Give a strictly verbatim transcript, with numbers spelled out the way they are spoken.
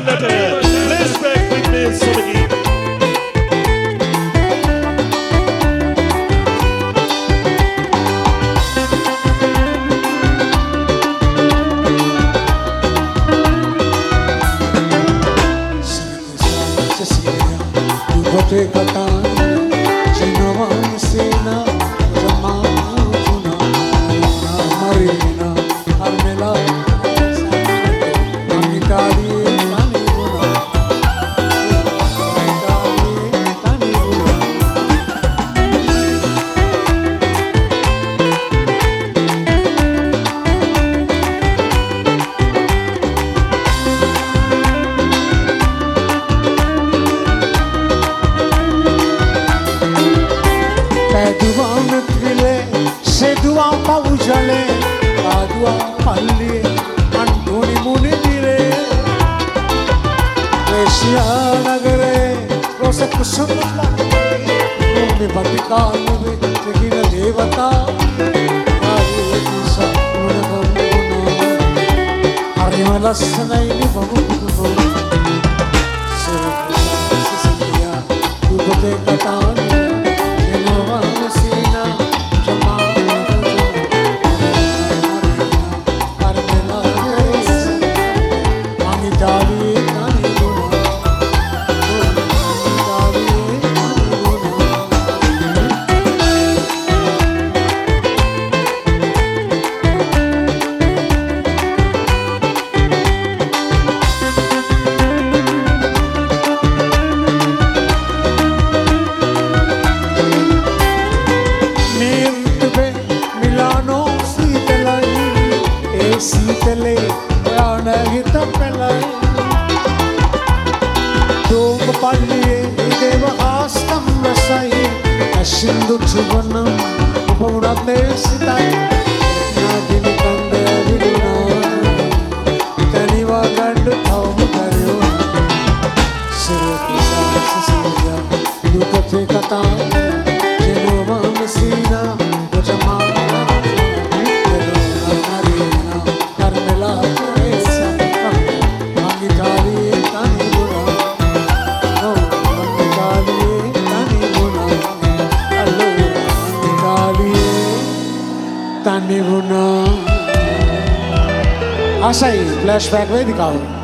Let her flashback with me so again. Te katan chinawa sena jama tuna marina armela amitali tani guna amitali tani guna Dua mekile, se dua paujale, dua palli, antoni muni dire. Asia nagare, rose kusumla, rumi batika nube, tegina devata. Aye kisa nune banguna, harimala sanai ni banguna. Sera kisa sisiya, dubote katan. Sitele, yana hita pelai. Dom palliye, deva astam rasai. Ashindu chubanam, upavurate sitai. Nagini kande aviduna, taniva gandu thaum karyo. Sirati sasasiya, dukate katan, jenova mesina, gojama. Tani guna. Asai flashback में दिखाओ.